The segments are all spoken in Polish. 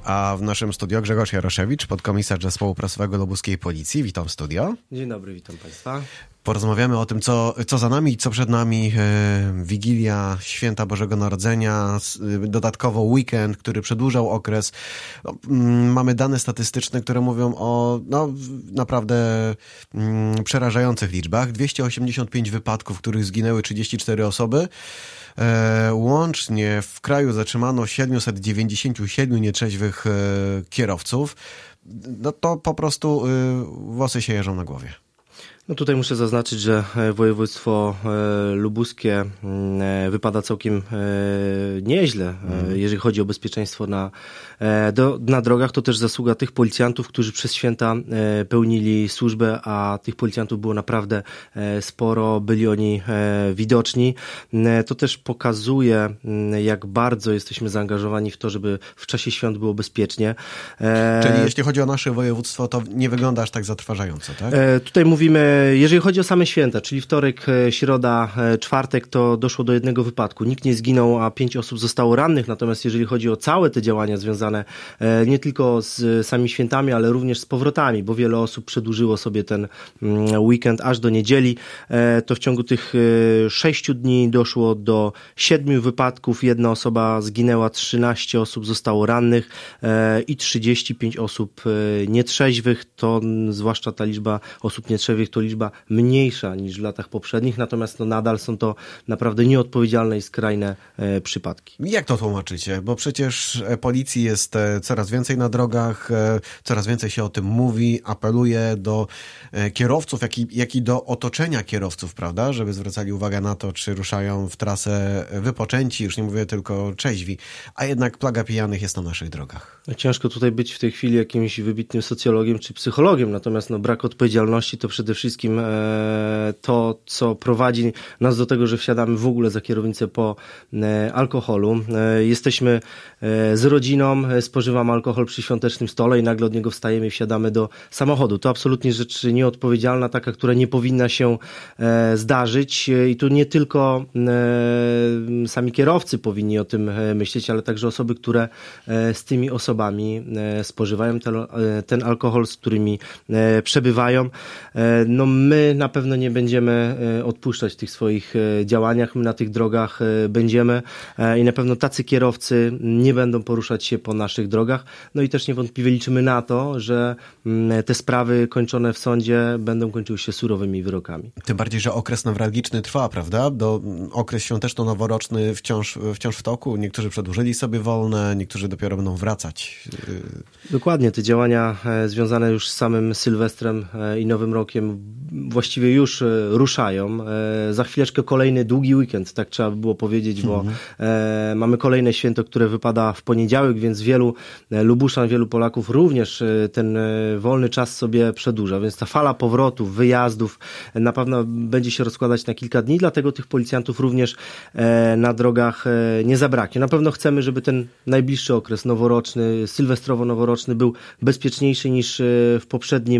A w naszym studio Grzegorz Jaroszewicz, podkomisarz zespołu prasowego lubuskiej policji. Witam w studio. Dzień dobry, witam Państwa. Porozmawiamy o tym, co za nami i co przed nami. Wigilia Święta Bożego Narodzenia, dodatkowo weekend, który przedłużał okres. Mamy dane statystyczne, które mówią o naprawdę przerażających liczbach. 285 wypadków, w których zginęły 34 osoby. Łącznie w kraju zatrzymano 797 nietrzeźwych kierowców. No to po prostu włosy się jeżą na głowie. No tutaj muszę zaznaczyć, że województwo lubuskie wypada całkiem nieźle, jeżeli chodzi o bezpieczeństwo na drogach. To też zasługa tych policjantów, którzy przez święta pełnili służbę, a tych policjantów było naprawdę sporo, byli oni widoczni. To też pokazuje, jak bardzo jesteśmy zaangażowani w to, żeby w czasie świąt było bezpiecznie. Czyli jeśli chodzi o nasze województwo, to nie wygląda aż tak zatrważająco, tak? Tutaj mówimy, jeżeli chodzi o same święta, czyli wtorek, środa, czwartek, to doszło do jednego wypadku. Nikt nie zginął, a 5 osób zostało rannych. Natomiast jeżeli chodzi o całe te działania związane nie tylko z samymi świętami, ale również z powrotami, bo wiele osób przedłużyło sobie ten weekend aż do niedzieli, to w ciągu tych 6 dni doszło do 7 wypadków. 1 osoba zginęła, 13 osób zostało rannych i 35 osób nietrzeźwych. To zwłaszcza ta liczba osób nietrzeźwych to liczba mniejsza niż w latach poprzednich, natomiast nadal są to naprawdę nieodpowiedzialne i skrajne przypadki. Jak to tłumaczycie? Bo przecież policji jest coraz więcej na drogach, coraz więcej się o tym mówi, apeluje do kierowców, jak i do otoczenia kierowców, prawda? Żeby zwracali uwagę na to, czy ruszają w trasę wypoczęci, już nie mówię tylko trzeźwi, a jednak plaga pijanych jest na naszych drogach. Ciężko tutaj być w tej chwili jakimś wybitnym socjologiem czy psychologiem, natomiast brak odpowiedzialności to przede wszystkim to, co prowadzi nas do tego, że wsiadamy w ogóle za kierownicę po alkoholu. Jesteśmy z rodziną, spożywamy alkohol przy świątecznym stole i nagle od niego wstajemy i wsiadamy do samochodu. To absolutnie rzecz nieodpowiedzialna, taka, która nie powinna się zdarzyć i tu nie tylko sami kierowcy powinni o tym myśleć, ale także osoby, które z tymi osobami spożywają ten alkohol, z którymi przebywają. No my na pewno nie będziemy odpuszczać w tych swoich działaniach, my na tych drogach będziemy i na pewno tacy kierowcy nie będą poruszać się po naszych drogach. No i też niewątpliwie liczymy na to, że te sprawy kończone w sądzie będą kończyły się surowymi wyrokami. Tym bardziej, że okres newralgiczny trwa, prawda? Okres świąteczno-noworoczny wciąż w toku. Niektórzy przedłużyli sobie wolne, niektórzy dopiero będą wracać. Dokładnie, te działania związane już z samym Sylwestrem i Nowym Rokiem właściwie już ruszają. Za chwileczkę kolejny długi weekend, tak trzeba by było powiedzieć, bo mamy kolejne święto, które wypada w poniedziałek, więc wielu Lubuszan, wielu Polaków również ten wolny czas sobie przedłuża, więc ta fala powrotów, wyjazdów na pewno będzie się rozkładać na kilka dni, dlatego tych policjantów również na drogach nie zabraknie. Na pewno chcemy, żeby ten najbliższy okres noworoczny, sylwestrowo-noworoczny był bezpieczniejszy niż w poprzednim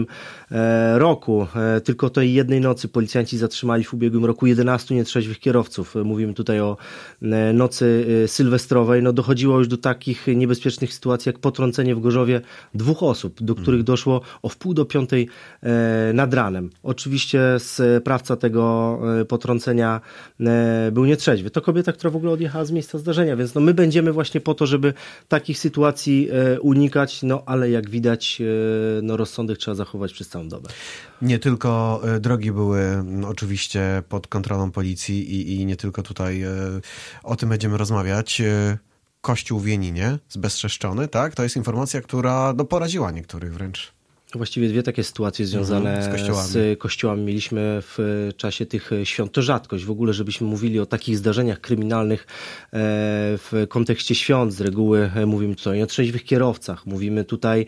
roku. Tylko tej jednej nocy policjanci zatrzymali w ubiegłym roku 11 nietrzeźwych kierowców. Mówimy tutaj o nocy sylwestrowej. No dochodziło już do takich niebezpiecznych sytuacji jak potrącenie w Gorzowie 2 osób, do których doszło o 4:30 nad ranem. Oczywiście sprawca tego potrącenia był nietrzeźwy. To kobieta, która w ogóle odjechała z miejsca zdarzenia, więc my będziemy właśnie po to, żeby takich sytuacji unikać, ale jak widać rozsądek trzeba zachować przez całą dobę. Nie tylko drogi były oczywiście pod kontrolą policji i nie tylko tutaj o tym będziemy rozmawiać. Kościół w Jeninie zbezczeszczony, tak? To jest informacja, która poraziła niektórych wręcz. Właściwie 2 takie sytuacje związane z kościołami mieliśmy w czasie tych świąt. To rzadkość w ogóle, żebyśmy mówili o takich zdarzeniach kryminalnych w kontekście świąt. Z reguły mówimy tutaj o trzeźwych kierowcach, mówimy tutaj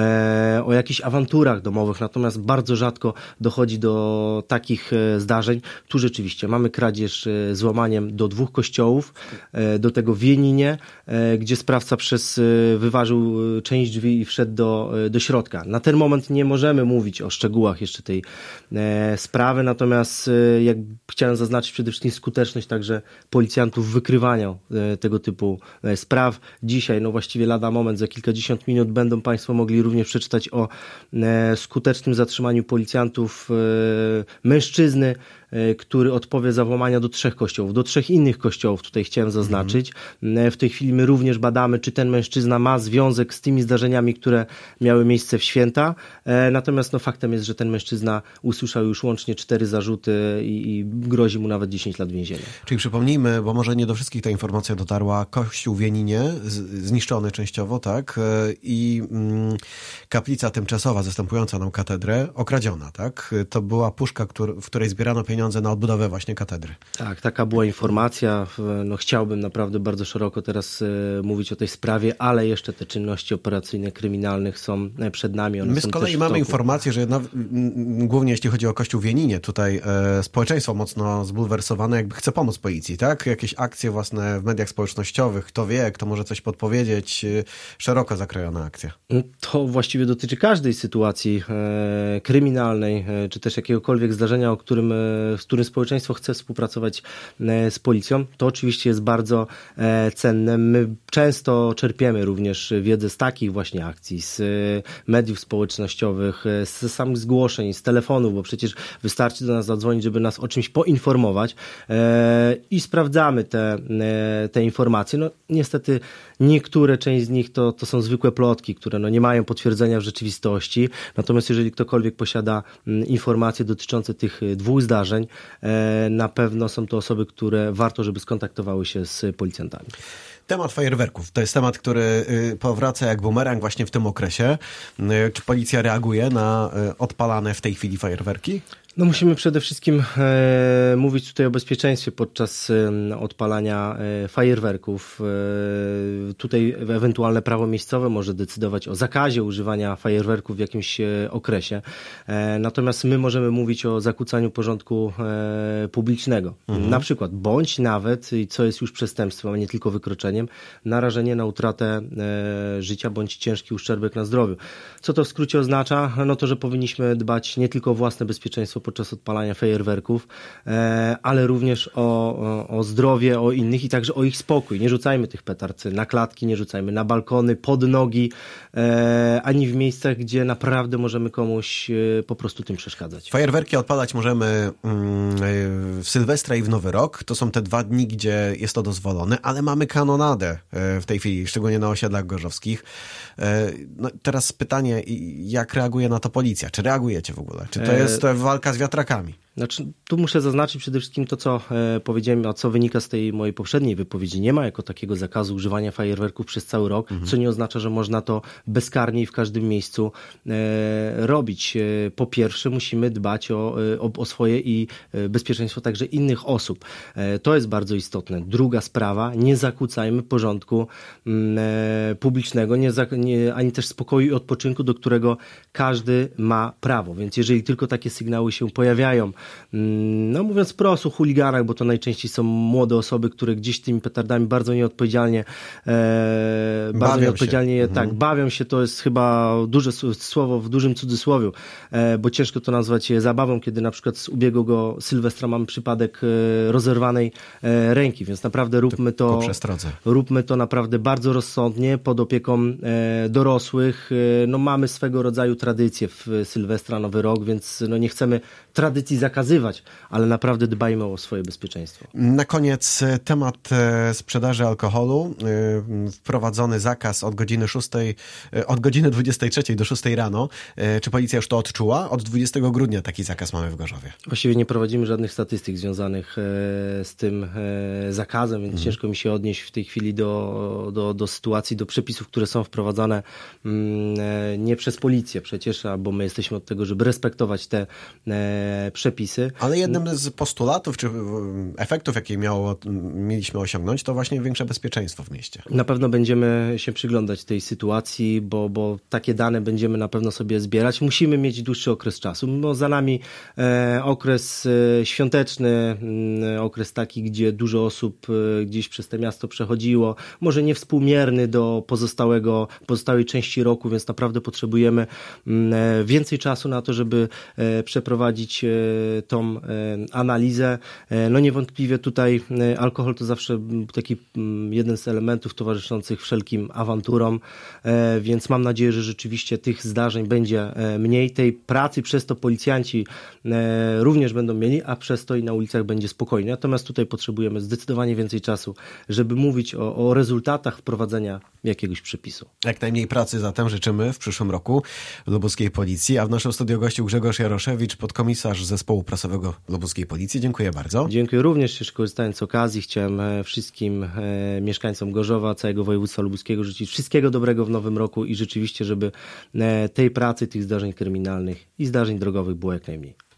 o jakichś awanturach domowych, natomiast bardzo rzadko dochodzi do takich zdarzeń. Tu rzeczywiście mamy kradzież z łamaniem do 2 kościołów, do tego w Jeninie, gdzie sprawca wyważył część drzwi i wszedł do środka. Na ten moment moment nie możemy mówić o szczegółach jeszcze tej sprawy, natomiast jak chciałem zaznaczyć przede wszystkim skuteczność także policjantów w wykrywaniu tego typu spraw. Dzisiaj, no właściwie lada moment, za kilkadziesiąt minut będą Państwo mogli również przeczytać o skutecznym zatrzymaniu policjantów mężczyzny, który odpowie za włamania do 3 kościołów, do 3 innych kościołów, tutaj chciałem zaznaczyć. W tej chwili my również badamy, czy ten mężczyzna ma związek z tymi zdarzeniami, które miały miejsce w święta. Natomiast no, faktem jest, że ten mężczyzna usłyszał już łącznie 4 zarzuty i grozi mu nawet 10 lat więzienia. Czyli przypomnijmy, bo może nie do wszystkich ta informacja dotarła, kościół w Janinie zniszczony częściowo, tak? I kaplica tymczasowa zastępująca nam katedrę okradziona, tak? To była puszka, w której zbierano pieniądze na odbudowę właśnie katedry. Tak, taka była informacja. No, chciałbym naprawdę bardzo szeroko teraz mówić o tej sprawie, ale jeszcze te czynności operacyjne kryminalnych są przed nami. My z kolei mamy informację, że głównie jeśli chodzi o kościół w Janinie, tutaj społeczeństwo mocno zbulwersowane, jakby chce pomóc policji, tak? Jakieś akcje własne w mediach społecznościowych, kto wie, kto może coś podpowiedzieć, szeroko zakrojona akcja. To właściwie dotyczy każdej sytuacji kryminalnej, czy też jakiegokolwiek zdarzenia, z którym społeczeństwo chce współpracować z policją. To oczywiście jest bardzo cenne. My często czerpiemy również wiedzę z takich właśnie akcji, z mediów społecznościowych, z samych zgłoszeń, z telefonów, bo przecież wystarczy do nas zadzwonić, żeby nas o czymś poinformować i sprawdzamy te informacje. No niestety część z nich to są zwykłe plotki, które no nie mają potwierdzenia w rzeczywistości. Natomiast jeżeli ktokolwiek posiada informacje dotyczące tych 2 zdarzeń, na pewno są to osoby, które warto, żeby skontaktowały się z policjantami. Temat fajerwerków to jest temat, który powraca jak bumerang właśnie w tym okresie. Czy policja reaguje na odpalane w tej chwili fajerwerki? No musimy przede wszystkim mówić tutaj o bezpieczeństwie podczas odpalania fajerwerków. Tutaj ewentualne prawo miejscowe może decydować o zakazie używania fajerwerków w jakimś okresie. Natomiast my możemy mówić o zakłócaniu porządku publicznego. Na przykład, bądź nawet, co jest już przestępstwem, a nie tylko wykroczeniem, narażenie na utratę życia bądź ciężki uszczerbek na zdrowiu. Co to w skrócie oznacza? No to, że powinniśmy dbać nie tylko o własne bezpieczeństwo podczas odpalania fajerwerków, ale również o zdrowie, o innych i także o ich spokój. Nie rzucajmy tych petard na klatki, nie rzucajmy na balkony, pod nogi, ani w miejscach, gdzie naprawdę możemy komuś po prostu tym przeszkadzać. Fajerwerki odpalać możemy w Sylwestra i w Nowy Rok. To są te 2 dni, gdzie jest to dozwolone, ale mamy kanonadę w tej chwili, szczególnie na osiedlach gorzowskich. No, teraz pytanie, jak reaguje na to policja? Czy reagujecie w ogóle? Czy to jest walka z wiatrakami? Znaczy, tu muszę zaznaczyć przede wszystkim to, co powiedziałem, a co wynika z tej mojej poprzedniej wypowiedzi. Nie ma jako takiego zakazu używania fajerwerków przez cały rok, co nie oznacza, że można to bezkarnie i w każdym miejscu robić. Po pierwsze, musimy dbać o swoje i bezpieczeństwo także innych osób. To jest bardzo istotne. Druga sprawa, nie zakłócajmy porządku publicznego, ani też spokoju i odpoczynku, do którego każdy ma prawo. Więc jeżeli tylko takie sygnały się pojawiają, no mówiąc wprost o chuliganach, bo to najczęściej są młode osoby, które gdzieś tymi petardami bardzo nieodpowiedzialnie bawią się, to jest chyba duże słowo w dużym cudzysłowiu, bo ciężko to nazwać zabawą, kiedy na przykład z ubiegłego Sylwestra mamy przypadek rozerwanej ręki, więc naprawdę róbmy to naprawdę bardzo rozsądnie, pod opieką dorosłych. No mamy swego rodzaju tradycję w Sylwestra, Nowy Rok, więc no nie chcemy tradycji zakazywać, ale naprawdę dbajmy o swoje bezpieczeństwo. Na koniec temat sprzedaży alkoholu. Wprowadzony zakaz od godziny 23 do 6 rano. Czy policja już to odczuła? Od 20 grudnia taki zakaz mamy w Gorzowie. Właściwie nie prowadzimy żadnych statystyk związanych z tym zakazem, więc ciężko mi się odnieść w tej chwili do sytuacji, do przepisów, które są wprowadzane nie przez policję przecież, bo my jesteśmy od tego, żeby respektować te przepisy. przepisy. Ale jednym z postulatów, czy efektów, jakie mieliśmy osiągnąć, to właśnie większe bezpieczeństwo w mieście. Na pewno będziemy się przyglądać tej sytuacji, bo takie dane będziemy na pewno sobie zbierać. Musimy mieć dłuższy okres czasu, bo za nami okres świąteczny, okres taki, gdzie dużo osób gdzieś przez to miasto przechodziło, może niewspółmierny do pozostałej części roku, więc naprawdę potrzebujemy więcej czasu na to, żeby przeprowadzić tą analizę. No niewątpliwie tutaj alkohol to zawsze taki jeden z elementów towarzyszących wszelkim awanturom, więc mam nadzieję, że rzeczywiście tych zdarzeń będzie mniej. Tej pracy przez to policjanci również będą mieli, a przez to i na ulicach będzie spokojnie. Natomiast tutaj potrzebujemy zdecydowanie więcej czasu, żeby mówić o rezultatach wprowadzenia jakiegoś przepisu. Jak najmniej pracy zatem życzymy w przyszłym roku lubuskiej policji, a w naszym studiu gościł Grzegorz Jaroszewicz, podkomisarz zespołu prasowego lubuskiej policji. Dziękuję bardzo. Dziękuję również. Jeszcze korzystając z okazji chciałem wszystkim mieszkańcom Gorzowa, całego województwa lubuskiego życzyć wszystkiego dobrego w nowym roku i rzeczywiście, żeby tej pracy, tych zdarzeń kryminalnych i zdarzeń drogowych było jak najmniej.